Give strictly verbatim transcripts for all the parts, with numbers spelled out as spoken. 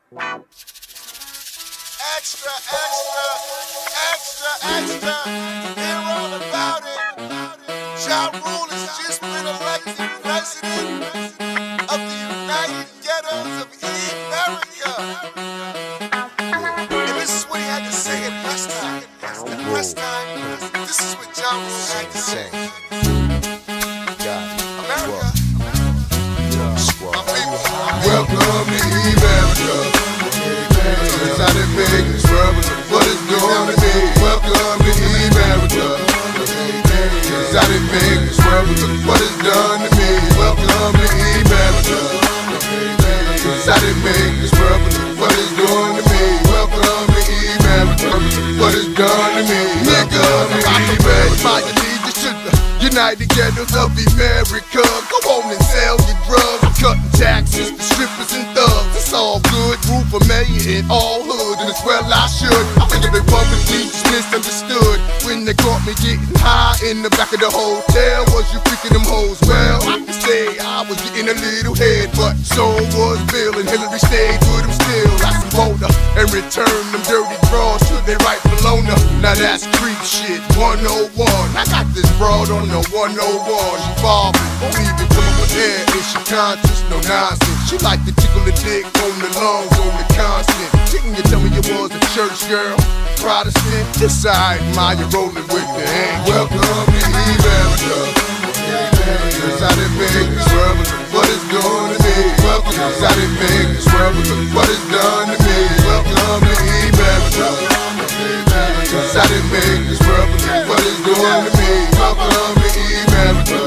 Extra, extra, extra, extra. Hear all about it. Ja Rule has just been elected president of the United Ghettos of America. And this is what he had to say at press time. At press time, this is what Ja Rule had to say. America, my people, welcome to America. It's how they make this world, what it's doing to me. Welcome to America. It's how they make this world, what it's done to me. Welcome to America. It's how they make this world, what it's doing to me. Welcome to America. What it's done to me. Nigga, I'm ready. United Ghettos of America. Go on and sell your drugs, cutting taxes for strippers and thugs. It's all good, rule for mayor in all hood, and as well I should. I think I've been publicly misunderstood when they caught me getting high in the back of the hotel. Was you freaking them hoes? Well, I can say I was getting a little head, but so was Bill, and Hillary stayed with him still. I support her and return them dirty draws to their rightful owner. Now that's creep shit, one oh one. I got this broad on the one oh one, she bobbing, won't even come up with air. Is she conscious? No nonsense. She like to tickle the dick on the lungs, on the constant. Didn't you tell me you was a church girl? Protestant? This side, mind you rolling with the hand. Welcome to America. It's how they make this world, what it's doing to me. Welcome, it's how they make this world, what it's done to me. Welcome to America. It's how they make this world, what it's doing to me. Welcome to America.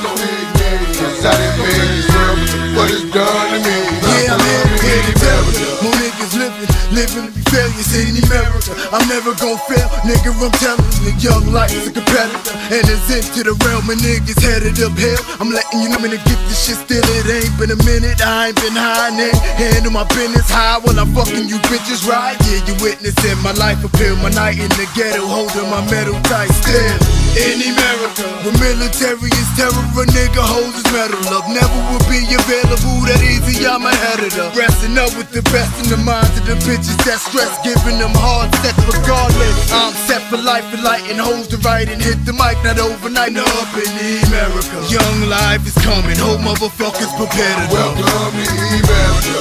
It's how they make this world, what it's done to me. Yeah, I'm here, here to tell you, more niggas living, living to be failures in America. I'm never gon' fail, nigga, I'm telling you, young life's a competitor, and it's into the realm of niggas headed up hell. I'm letting you know, I'm gonna get this shit still, it ain't been a minute, I ain't been high, and handle my business high while I'm fucking you bitches right. Yeah, you witnessing my life appeal, my night in the ghetto, holding my metal tight still. In America, the military is terror, a nigga holds his metal up. Never will be available that easy, I'm ahead of them. Resting up with the best in the minds of the bitches that stress, giving them hard sex regardless. I'm set for life and lighting hoes to right and hit the mic, not overnight, no up in America. Young life is coming, whole motherfuckers prepare to go. Welcome to America.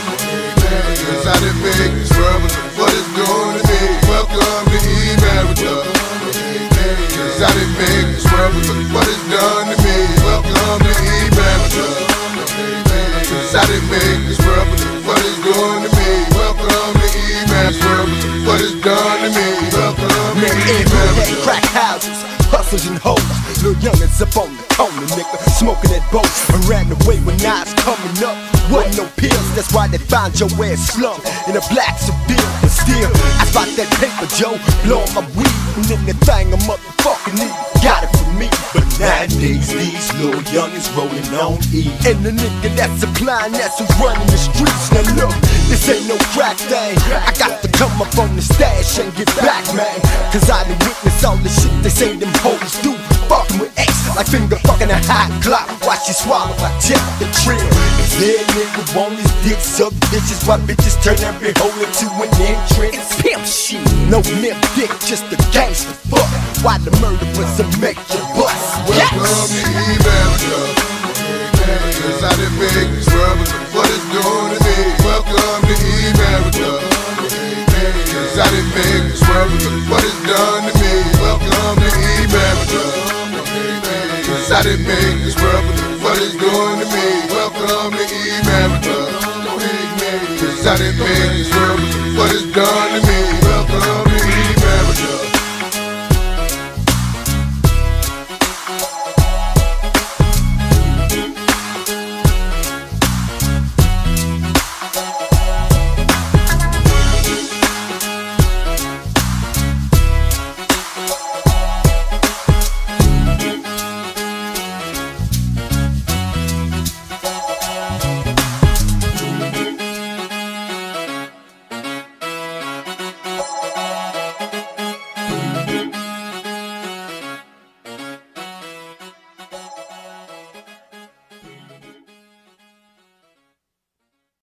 It's how they make this world, what it's doing to me. Welcome to America. It's how they make this world, what it's done to me. Welcome to America. It's how they make this world, what it's doing to me. Welcome to America. What it's done to me. Welcome to America. Crack houses, hustlers and hoes, little youngins up on the corner, nigga, smoking that boat, and ran away when knives coming up. Wasn't no pills, that's why they found your ass slumped in a black Seville. But still, I spot that paper, Joe, blowing my weed, and then the thing a motherfucking need. Got it for me, but nowadays these little youngins rolling on E. And the nigga that's supplying, that's who's running the streets. Now look, this ain't no crack thing. I got to come up on the stash and get back, man, cause I done witnessed all the shit they say them hoes do. Fucking with X, like finger fucking a hot clock. Watch you swallow, I check the trill. If that nigga want his dick suck bitches, why bitches turn every hole into an entrance? It's pimp shit, no limp dick, just a gangster fuck. Why the murder was to make you bust? Welcome to America. It's how they make this world, what it's doing to me. Welcome to America. It's how they make this world, what it's done to me. Welcome to America. It's how they make this world, what it's doing to me. Welcome to America. It's how they make this world, what it's done to me.